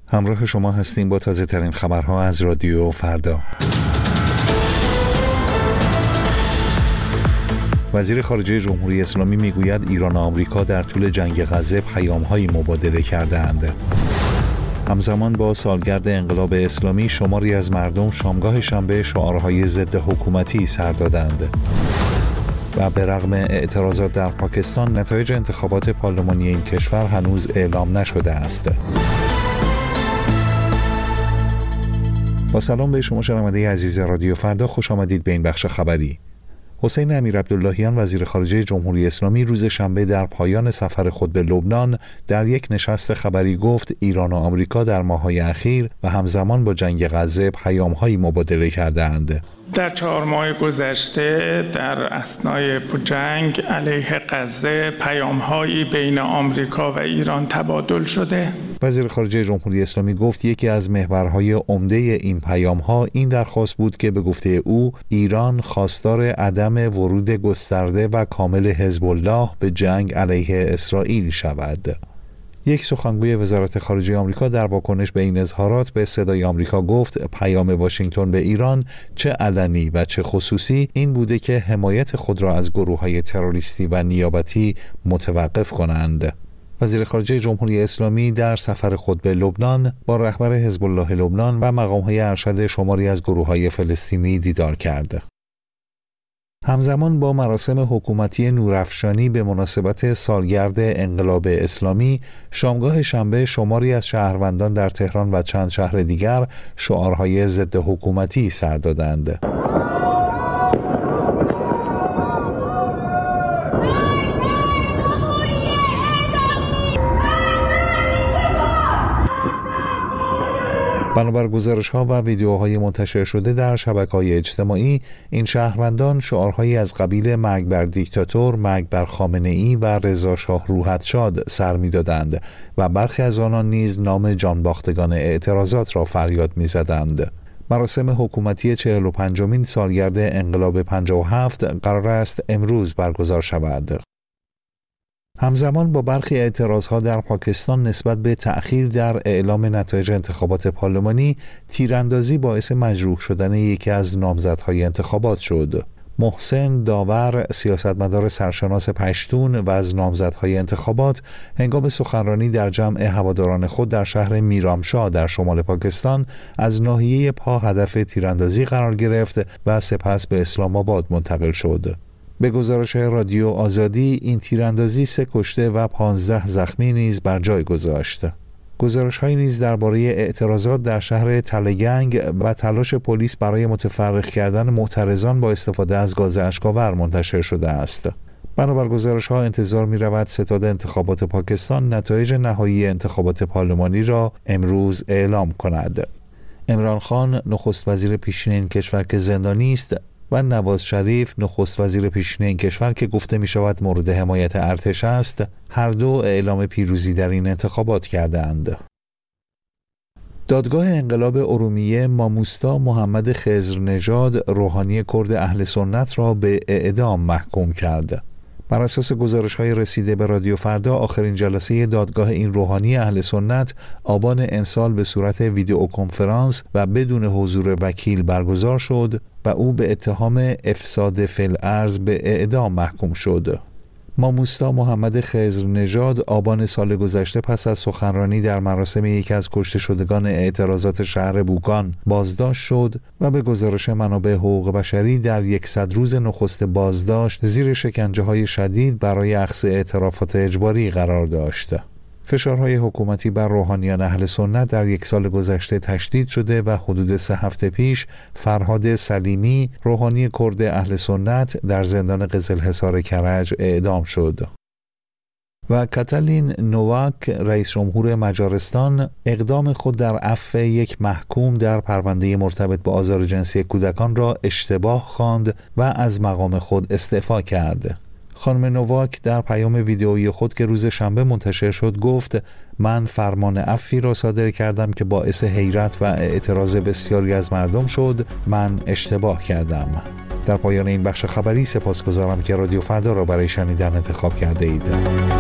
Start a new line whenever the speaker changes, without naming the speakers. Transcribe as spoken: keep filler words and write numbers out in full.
همراه شما هستیم با تازه ترین خبرها از رادیو فردا. وزیر خارجه جمهوری اسلامی میگوید ایران و آمریکا در طول جنگ غزه پیام‌هایی مبادله کرده‌اند. همزمان با سالگرد انقلاب اسلامی شماری از مردم شامگاه شنبه شعارهای ضد حکومتی سر دادند. و به رغم اعتراضات در پاکستان نتایج انتخابات پارلمانی این کشور هنوز اعلام نشده است. با سلام به شما شنونده عزیز رادیو فردا، خوش آمدید به این بخش خبری. حسین امیرعبداللهیان وزیر خارجه جمهوری اسلامی روز شنبه در پایان سفر خود به لبنان در یک نشست خبری گفت ایران و آمریکا در ماه‌های اخیر و همزمان با جنگ غزه پیام‌هایی مبادله کرده‌اند.
در چهار ماه گذشته در اثنای جنگ علیه غزه پیام‌هایی بین آمریکا و ایران تبادل شده.
وزیر خارجه جمهوری اسلامی گفت یکی از محورهای عمده این پیام‌ها این درخواست بود که به گفته او ایران خواستار عدم ورود گسترده و کامل حزب الله به جنگ علیه اسرائیل شود. یک سخنگوی وزارت خارجه آمریکا در واکنش به این اظهارات به صدای آمریکا گفت پیام واشنگتن به ایران چه علنی و چه خصوصی این بوده که حمایت خود را از گروه‌های تروریستی و نیابتی متوقف کنند. وزیر خارجه جمهوری اسلامی در سفر خود به لبنان با رهبر حزب الله لبنان و مقام‌های ارشد شماری از گروه‌های فلسطینی دیدار کرد. همزمان با مراسم حکومتی نورافشانی به مناسبت سالگرد انقلاب اسلامی، شامگاه شنبه شماری از شهروندان در تهران و چند شهر دیگر شعارهای ضد حکومتی سر دادند. بنابر گزارش‌ها و ویدیوهای منتشر شده در شبکه‌های اجتماعی، این شهروندان شعارهایی از قبیل مرگ بر دیکتاتور، مرگ بر خامنه‌ای و رضا شاه روحت‌شاد سر می‌دادند و برخی از آنان نیز نام جانباختگان اعتراضات را فریاد می‌زدند. مراسم حکومتی چهل و پنجمین سالگرد انقلاب پنجاه و هفت قرار است امروز برگزار شود. همزمان با برخی اعتراضها در پاکستان نسبت به تأخیر در اعلام نتایج انتخابات پارلمانی، تیراندازی باعث مجروح شدن یکی از نامزدهای انتخابات شد. محسن داور، سیاستمدار سرشناس پشتون و از نامزدهای انتخابات، هنگام سخنرانی در جمع هواداران خود در شهر میرامشاه در شمال پاکستان از ناحیه پا هدف تیراندازی قرار گرفت و سپس به اسلام آباد منتقل شد. به گزارش رادیو آزادی این تیراندازی سه کشته و پانزده زخمی نیز بر جای گذاشت. گزارش‌هایی نیز درباره اعتراضات در شهر تلگنگ و تلاش پلیس برای متفرق کردن معترضان با استفاده از گاز اشک‌آور منتشر شده است. بنابر گزارش‌ها انتظار می‌رود ستاد انتخابات پاکستان نتایج نهایی انتخابات پارلمانی را امروز اعلام کند. عمران خان نخست وزیر پیشین این کشور که زندانی است و نواز شریف نخست وزیر پیشین این کشور که گفته می شود مورد حمایت ارتش است، هر دو اعلام پیروزی در این انتخابات کردند. دادگاه انقلاب ارومیه ماموستا محمد خضرنژاد روحانی کرد اهل سنت را به اعدام محکوم کرد. بر اساس گزارش‌های رسیده به رادیو فردا، آخرین جلسه دادگاه این روحانی اهل سنت آبان امسال به صورت ویدیو کنفرانس و بدون حضور وکیل برگزار شد و او به اتهام افساد فی الارض به اعدام محکوم شد. ماموستا محمد خضرنژاد آبان سال گذشته پس از سخنرانی در مراسم یکی از کشته شدگان اعتراضات شهر بوکان بازداشت شد و به گزارش منابع حقوق بشری در صد روز نخست بازداشت زیر شکنجه‌های شدید برای اخذ اعترافات اجباری قرار داشت. فشارهای حکومتی بر روحانیان اهل سنت در یک سال گذشته تشدید شده و حدود سه هفته پیش فرهاد سلیمی روحانی کرد اهل سنت در زندان قزلحصار کرج اعدام شد. و کاتالین نوواک رئیس جمهور مجارستان اقدام خود در عفو یک محکوم در پرونده مرتبط با آزار جنسی کودکان را اشتباه خواند و از مقام خود استعفا کرد. خانم نوواک در پیام ویدئویی خود که روز شنبه منتشر شد گفت من فرمان عفوی را صادر کردم که باعث حیرت و اعتراض بسیاری از مردم شد. من اشتباه کردم. در پایان این بخش خبری سپاسگزارم که رادیو فردا را برای شنیدن انتخاب کرده اید.